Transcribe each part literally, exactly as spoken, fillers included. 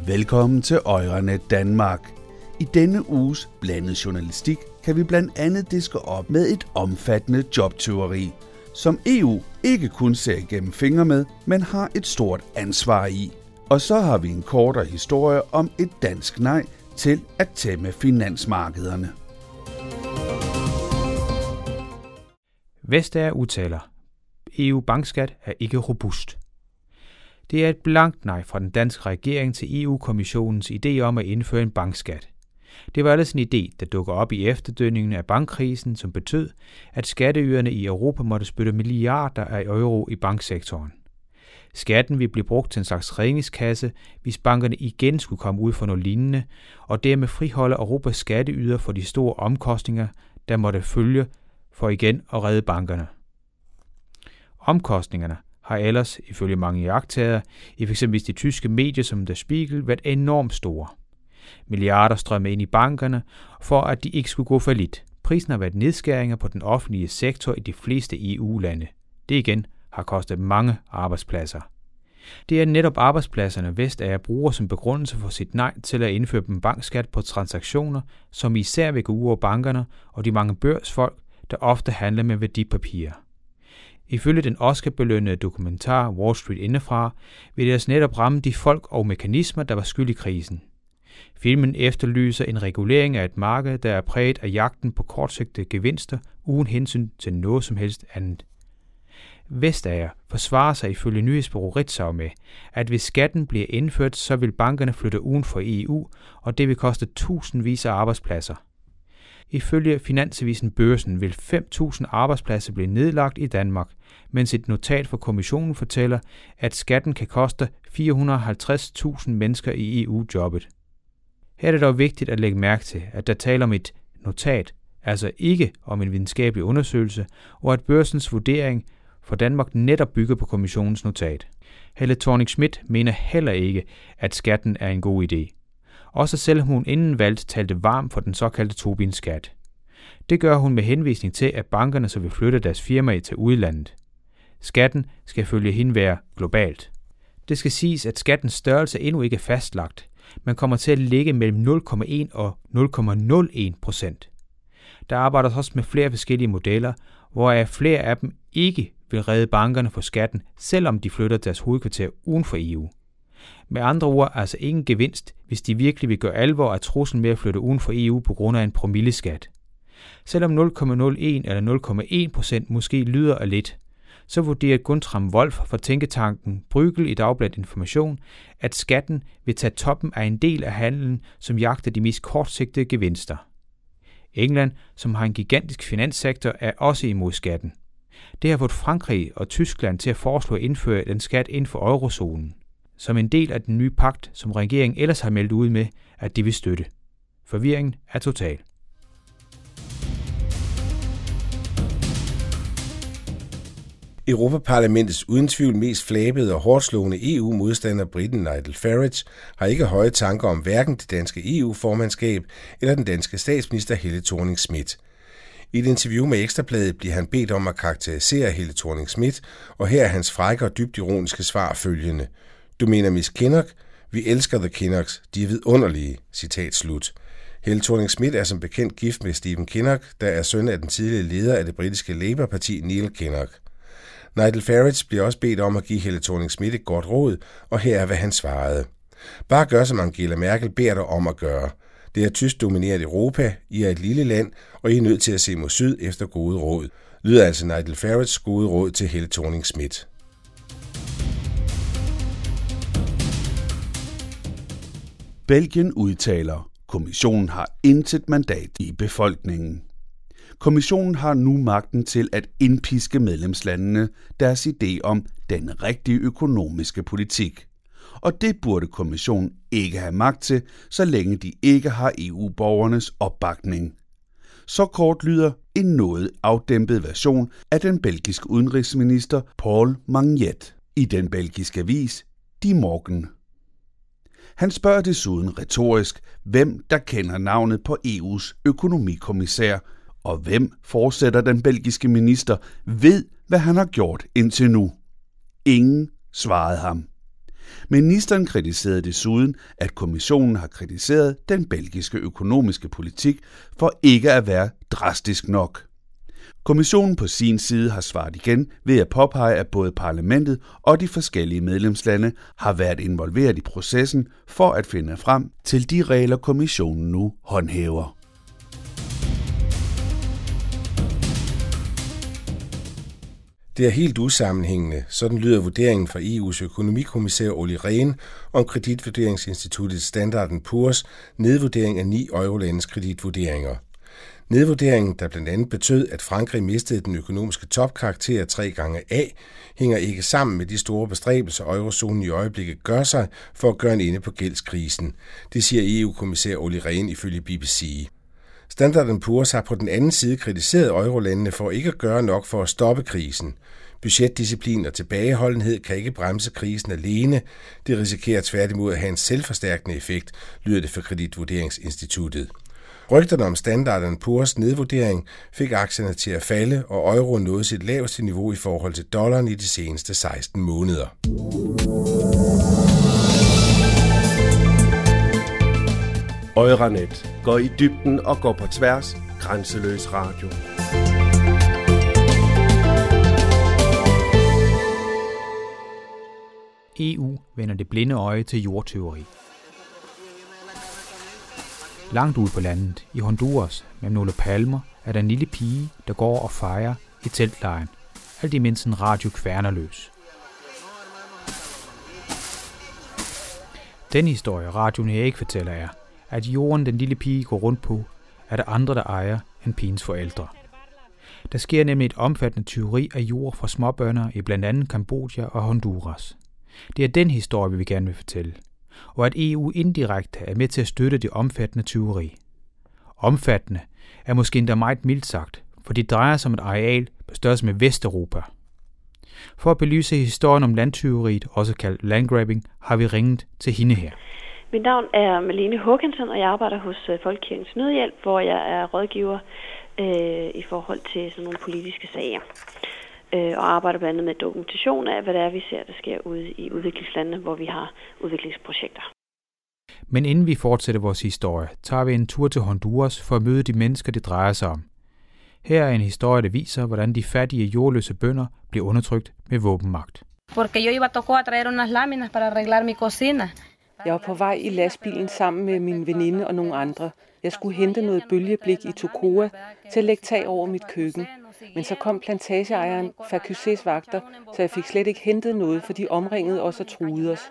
Velkommen til Euranet Danmark. I denne uges blandede journalistik kan vi blandt andet diske op med et omfattende jobtyveri, som E U ikke kun ser igennem fingre med, men har et stort ansvar i. Og så har vi en kortere historie om et dansk nej til at tæmme finansmarkederne. Vestager udtaler: E U-bankskat er ikke robust. Det er et blankt nej fra den danske regering til E U-kommissionens idé om at indføre en bankskat. Det var ellers en idé, der dukker op i efterdønningerne af bankkrisen, som betød, at skatteyderne i Europa måtte spytte milliarder af euro i banksektoren. Skatten ville blive brugt til en slags redningskasse, hvis bankerne igen skulle komme ud for noget lignende, og dermed friholde Europas skatteyder for de store omkostninger, der måtte følge for igen at redde bankerne. Omkostningerne har ellers, ifølge mange iagttagere, i f.eks. de tyske medier som Der Spiegel, været enormt store. Milliarder strømmede ind i bankerne, for at de ikke skulle gå fallit. Prisen har været nedskæringer på den offentlige sektor i de fleste E U-lande. Det igen har kostet mange arbejdspladser. Det er netop arbejdspladserne, Vestager bruger som begrundelse for sit nej til at indføre en bankskat på transaktioner, som især vil gå ud over bankerne og de mange børsfolk, der ofte handler med værdipapirer. Ifølge den Oscar-belønnede dokumentar Wall Street indefra, vil det altså netop ramme de folk og mekanismer, der var skyld i krisen. Filmen efterlyser en regulering af et marked, der er præget af jagten på kortsigtede gevinster, uden hensyn til noget som helst andet. Vestager forsvarer sig ifølge nyhedsbureau Ritzau med, at hvis skatten bliver indført, så vil bankerne flytte uden for E U, og det vil koste tusindvis af arbejdspladser. Ifølge Finansavisen Børsen vil fem tusind arbejdspladser blive nedlagt i Danmark, mens et notat fra kommissionen fortæller, at skatten kan koste fire hundrede og halvtreds tusind mennesker i E U-jobbet. Her er det dog vigtigt at lægge mærke til, at der taler om et notat, altså ikke om en videnskabelig undersøgelse, og at Børsens vurdering for Danmark netop bygger på kommissionens notat. Helle Thorning-Schmidt mener heller ikke, at skatten er en god idé. Også selvom hun inden valget talte varmt for den såkaldte Tobin-skat. Det gør hun med henvisning til, at bankerne så vil flytte deres firmaer til udlandet. Skatten skal følge hende være globalt. Det skal siges, at skattens størrelse endnu ikke er fastlagt, men kommer til at ligge mellem nul komma en og nul komma nul en procent. Der arbejdes også med flere forskellige modeller, hvoraf flere af dem ikke vil redde bankerne for skatten, selvom de flytter deres hovedkvarter uden for E U. Med andre ord altså ingen gevinst, hvis de virkelig vil gøre alvor af truslen med at flytte uden for E U på grund af en promilleskat. Selvom nul komma nul en eller nul komma en procent måske lyder af lidt, så vurderer Guntram Wolf fra tænketanken Bruegel i Dagbladet Information, at skatten vil tage toppen af en del af handelen, som jagter de mest kortsigtede gevinster. England, som har en gigantisk finanssektor, er også imod skatten. Det har fået Frankrig og Tyskland til at foreslå at indføre den skat inden for eurozonen, som en del af den nye pagt, som regeringen ellers har meldt ud med, at de vil støtte. Forvirringen er total. Europaparlamentets uden tvivl mest flabede og hårdslående E U-modstander, briten Nigel Farage, har ikke høje tanker om hverken det danske E U-formandskab eller den danske statsminister Helle Thorning-Schmidt. I et interview med Ekstrabladet bliver han bedt om at karakterisere Helle Thorning-Schmidt, og her er hans frække og dybt ironiske svar følgende: "Du mener Miss Kinnock? Vi elsker The Kinnocks. De er vidunderlige." Citat slut. Helle Thorning-Schmidt er som bekendt gift med Stephen Kinnock, der er søn af den tidligere leder af det britiske Labour-parti Neil Kinnock. Nigel Farage bliver også bedt om at give Helle Thorning-Schmidt et godt råd, og her er, hvad han svarede: "Bare gør, som Angela Merkel beder dig om at gøre. Det er tysk domineret Europa, I er et lille land, og I er nødt til at se mod syd efter gode råd." Lyder altså Nigel Farages gode råd til Helle Thorning-Schmidt. Belgien udtaler: kommissionen har intet mandat i befolkningen. Kommissionen har nu magten til at indpiske medlemslandene deres idé om den rigtige økonomiske politik. Og det burde kommissionen ikke have magt til, så længe de ikke har E U-borgernes opbakning. Så kort lyder en noget afdæmpet version af den belgiske udenrigsminister Paul Magnet i den belgiske avis Die Morgen. Han spørger desuden retorisk, hvem der kender navnet på E U's økonomikommissær, og hvem, fortsætter den belgiske minister, ved, hvad han har gjort indtil nu. Ingen svarede ham. Ministeren kritiserede desuden, at kommissionen har kritiseret den belgiske økonomiske politik for ikke at være drastisk nok. Kommissionen på sin side har svaret igen ved at påpege, at både parlamentet og de forskellige medlemslande har været involveret i processen for at finde frem til de regler, kommissionen nu håndhæver. Det er helt usammenhængende, sådan lyder vurderingen fra E U's økonomikommissær Olli Rehn om kreditvurderingsinstituttet Standard and Poor's nedvurdering af ni eurolandes kreditvurderinger. Nedvurderingen, der blandt andet betød, at Frankrig mistede den økonomiske topkarakter tre gange A, hænger ikke sammen med de store bestræbelser, eurozonen i øjeblikket gør sig for at gøre en ende på gældskrisen. Det siger E U-kommissær Olli Rehn ifølge B B C. Standard and Poor's har på den anden side kritiseret eurolandene for ikke at gøre nok for at stoppe krisen. Budgetdisciplin og tilbageholdenhed kan ikke bremse krisen alene. Det risikerer tværtimod at have en selvforstærkende effekt, lyder det for kreditvurderingsinstituttet. Rygterne om Standard and Poor's nedvurdering fik aktierne til at falde, og euroen nåede sit laveste niveau i forhold til dollaren i de seneste seksten måneder. Euranet går i dybden og går på tværs. Grænseløs radio. E U vender det blinde øje til jordtyveri. Langt ude på landet, i Honduras, med nogle palmer, er der en lille pige, der går og fejrer i teltlejen. Alt imens en radio kværner løs. Den historie, radioen her ikke fortæller, er, at jorden, den lille pige går rundt på, er der andre, der ejer end pigens forældre. Der sker nemlig et omfattende tyveri af jord fra småbønder i blandt andet Kambodja og Honduras. Det er den historie, vi gerne vil fortælle, og at E U indirekte er med til at støtte det omfattende tyveri. Omfattende er måske endda meget mildt sagt, for det drejer sig om et areal på størrelse med Vesteuropa. For at belyse historien om landtyveriet, også kaldt landgrabbing, har vi ringet til hende her. Mit navn er Malene Håkansson, og jeg arbejder hos Folkekirkens Nødhjælp, hvor jeg er rådgiver øh, i forhold til sådan nogle politiske sager. Øh, og arbejder blandt andet med dokumentation af, hvad det er, vi ser, der sker ude i udviklingslandene, hvor vi har udviklingsprojekter. Men inden vi fortsætter vores historie, tager vi en tur til Honduras for at møde de mennesker, det drejer sig om. Her er en historie, der viser, hvordan de fattige jordløse bønder bliver undertrykt med våbenmagt. Porque yo iba a tocar a traer unas láminas para arreglar mi cocina. Jeg var på vej i lastbilen sammen med min veninde og nogle andre. Jeg skulle hente noget bølgeblik i Tocoa til at lægge tag over mit køkken. Men så kom plantageejeren Facusés vagter, så jeg fik slet ikke hentet noget, for de omringede os og truede os.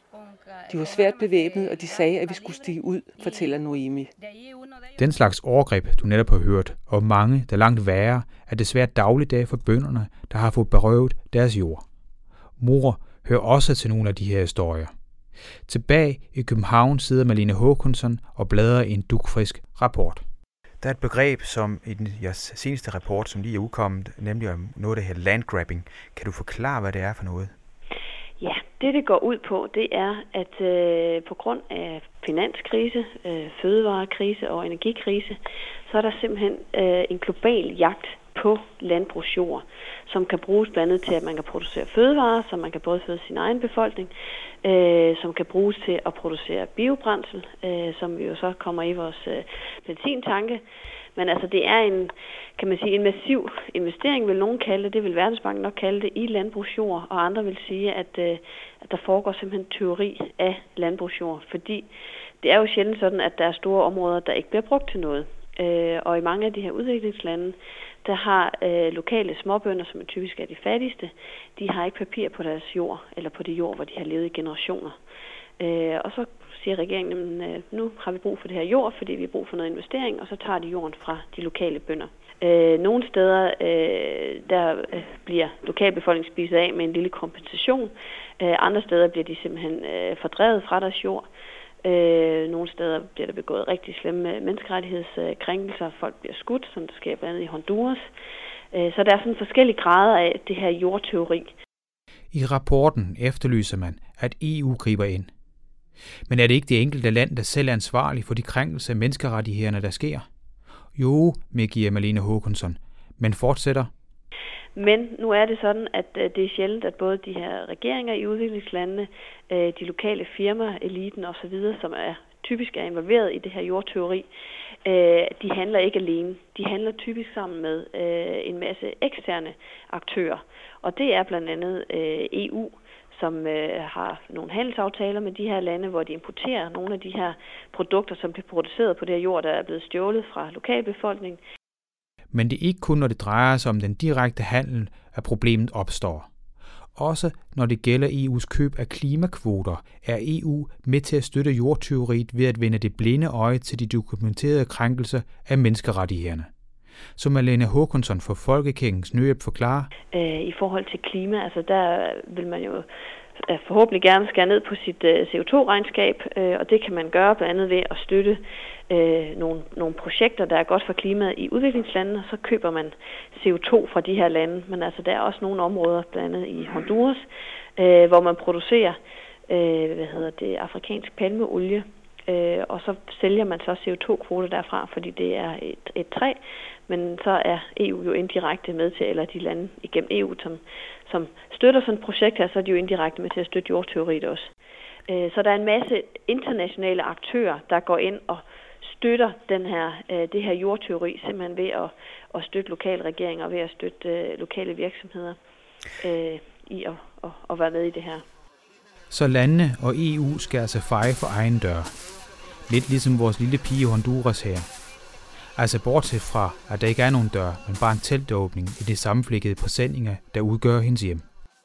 De var svært bevæbnet, og de sagde, at vi skulle stige ud, fortæller Noemi. Den slags overgreb, du netop har hørt, og mange, der langt værre, er desværre dagligdag for bønderne, der har fået berøvet deres jord. Mor hører også til nogle af de her historier. Tilbage i København sidder Malene Håkansson og bladrer i en dugfrisk rapport. Der er et begreb, som i den jeres seneste rapport, som lige er udkommet, nemlig om noget, der hedder landgrabbing. Kan du forklare, hvad det er for noget? Ja, det det går ud på, det er, at øh, på grund af finanskrise, øh, fødevarekrise og energikrise, så er der simpelthen øh, en global jagt på landbrugsjord, som kan bruges blandt andet til, at man kan producere fødevarer, så man kan både føde sin egen befolkning, øh, som kan bruges til at producere biobrændsel, øh, som jo så kommer i vores øh, benzintanke. Men altså det er en, kan man sige, en massiv investering, vil nogen kalde det, det vil Verdensbanken nok kalde det, i landbrugsjord, og andre vil sige, at, øh, at der foregår simpelthen tyveri af landbrugsjord, fordi det er jo sjældent sådan, at der er store områder, der ikke bliver brugt til noget. Øh, og i mange af de her udviklingslande, der har øh, lokale småbønder, som typisk er de fattigste, de har ikke papir på deres jord, eller på det jord, hvor de har levet i generationer. Øh, og så siger regeringen, at øh, nu har vi brug for det her jord, fordi vi har brug for noget investering, og så tager de jorden fra de lokale bønder. Øh, nogle steder, øh, der øh, bliver lokalbefolkningen spiset af med en lille kompensation. Øh, andre steder bliver de simpelthen øh, fordrevet fra deres jord. Øh, nogle steder bliver der begået rigtig slemme menneskerettighedskrænkelser. Folk bliver skudt, som der sker blandt andet i Honduras. Øh, så der er sådan forskellige grader af det her jordtyveri. I rapporten efterlyser man, at E U griber ind. Men er det ikke det enkelte land, der selv er ansvarlig for de krænkelser af menneskerettighederne, der sker? Jo, medgiver Malene Håkansson, men fortsætter. Men nu er det sådan, at det er sjældent, at både de her regeringer i udviklingslandene, de lokale firmaer, eliten osv., som er typisk er involveret i det her jordtyveri, de handler ikke alene. De handler typisk sammen med en masse eksterne aktører. Og det er blandt andet E U, som har nogle handelsaftaler med de her lande, hvor de importerer nogle af de her produkter, som bliver produceret på det her jord, der er blevet stjålet fra lokalbefolkningen. Men det er ikke kun, når det drejer sig om den direkte handel, at problemet opstår. Også når det gælder E U's køb af klimakvoter, er E U med til at støtte jordtyveriet ved at vende det blinde øje til de dokumenterede krænkelser af menneskerettighederne. Som Malene Håkansson fra Folkekirkens Nødhjælp forklarer. I forhold til klima, altså der vil man jo forhåbentlig gerne skære ned på sit C O to regnskab, og det kan man gøre blandt andet ved at støtte nogle, nogle projekter, der er godt for klimaet i udviklingslandene, så køber man C O to fra de her lande. Men altså der er også nogle områder, blandt andet i Honduras, hvor man producerer hvad hedder det, afrikansk palmeolie, og så sælger man så C O to kvoter derfra, fordi det er et, et træ, men så er E U jo indirekte med til, eller de lande igennem E U, som, som støtter sådan et projekt her, så er de jo indirekte med til at støtte jordtyveriet også. Så der er en masse internationale aktører, der går ind og støtter den her, det her jordtyveri, simpelthen ved at, at støtte lokale regeringer og ved at støtte lokale virksomheder øh, i at, at, at være med i det her. Så landene og E U skal altså feje for egen dør. Lidt ligesom vores lille pige i Honduras her. Altså bortset fra, at der ikke er nogen dør, men bare en teltåbning i det sammenflækkede præsendinger, der udgør hendes hjem.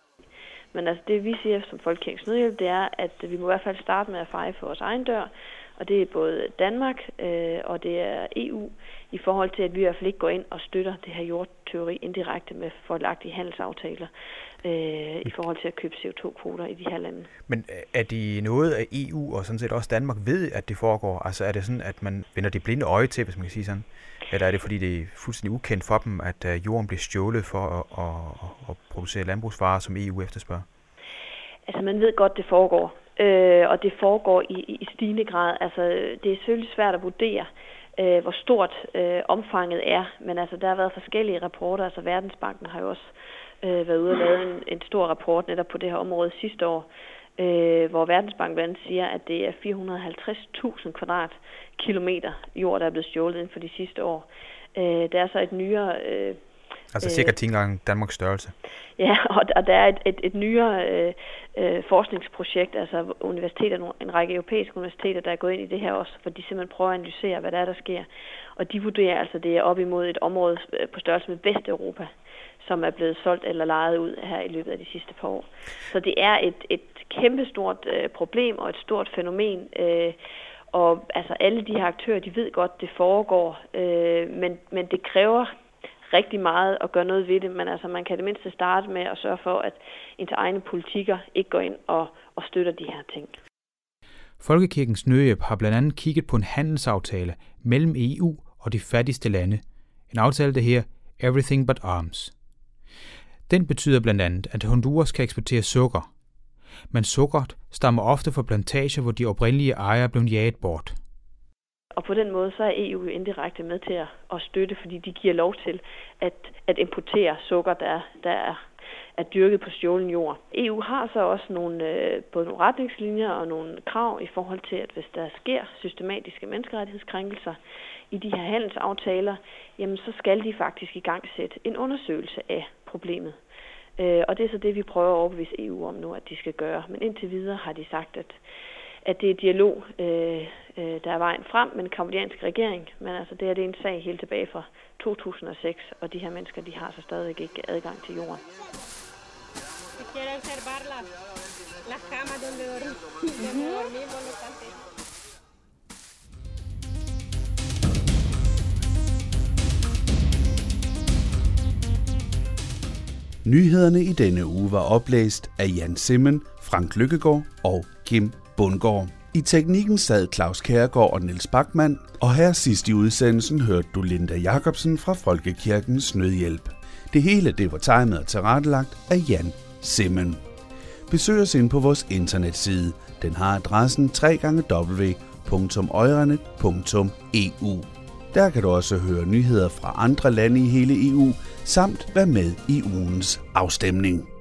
Men altså det vi siger som Folkekirkens Nødhjælp, det er, at vi må i hvert fald starte med at feje for vores egen dør. Og det er både Danmark øh, og det er E U i forhold til, at vi i hvert fald ikke går ind og støtter det her jordtyveri indirekte med forlagtige handelsaftaler øh, i forhold til at købe C O to kvoter i de her lande. Men er det noget af E U og sådan set også Danmark ved, at det foregår? Altså er det sådan, at man vender det blinde øje til, hvis man kan sige sådan? Eller er det fordi, det er fuldstændig ukendt for dem, at jorden bliver stjålet for at, at, at producere landbrugsvarer, som E U efterspørger? Altså man ved godt, det foregår. Øh, og det foregår i, i stigende grad. Altså, det er selvfølgelig svært at vurdere, øh, hvor stort øh, omfanget er, men altså, der har været forskellige rapporter. Altså, Verdensbanken har jo også øh, været ude og lavet en, en stor rapport netop på det her område sidste år, øh, hvor Verdensbanken blandt andet siger, at det er fire hundrede og halvtreds tusind kvadratkilometer jord, der er blevet stjålet inden for de sidste år. Øh, der er så et nyere... Øh, Altså cirka ti gange Danmarks størrelse. Ja, og, og der er et, et, et nyere øh, øh, forskningsprojekt, altså universiteter, en række europæiske universiteter, der er gået ind i det her også, for de simpelthen prøver at analysere, hvad der er, der sker. Og de vurderer altså, det er op imod et område på størrelse med Vesteuropa, som er blevet solgt eller lejet ud her i løbet af de sidste par år. Så det er et, et kæmpestort øh, problem og et stort fænomen, øh, og altså alle de her aktører, de ved godt, det foregår, øh, men, men det kræver rigtig meget at gøre noget ved det, men altså man kan det mindste starte med at sørge for, at ens egne politikker ikke går ind og, og støtter de her ting. Folkekirkens Nødhjælp har blandt andet kigget på en handelsaftale mellem E U og de fattigste lande. En aftale, der her Everything But Arms. Den betyder blandt andet, at Honduras kan eksportere sukker. Men sukkeret stammer ofte fra plantager, hvor de oprindelige ejere blev jaget bort. Og på den måde så er E U indirekte med til at, at støtte, fordi de giver lov til at, at importere sukker, der, der er, er dyrket på stjålen jord. E U har så også nogle, øh, både nogle retningslinjer og nogle krav i forhold til, at hvis der sker systematiske menneskerettighedskrænkelser i de her handelsaftaler, jamen så skal de faktisk i gang sætte en undersøgelse af problemet. Øh, og det er så det, vi prøver at overbevise E U om nu, at de skal gøre. Men indtil videre har de sagt, at at det er dialog, øh, øh, der er vejen frem med den kambodjanske regering, men altså det her det er en sag helt tilbage fra to tusind og seks, og de her mennesker, de har så stadig ikke adgang til jorden. Nyhederne i denne uge var oplæst af Jan Simmen, Frank Lykkegaard og Kim Bundgaard. I teknikken sad Claus Kjærgaard og Niels Bachmann, og her sidst i udsendelsen hørte du Linda Jacobsen fra Folkekirkens Nødhjælp. Det hele det var timet og tilrettelagt af Jan Simmen. Besøg os ind på vores internetside. Den har adressen w w w punktum øjrenet punktum e u. Der kan du også høre nyheder fra andre lande i hele E U, samt være med i ugens afstemning.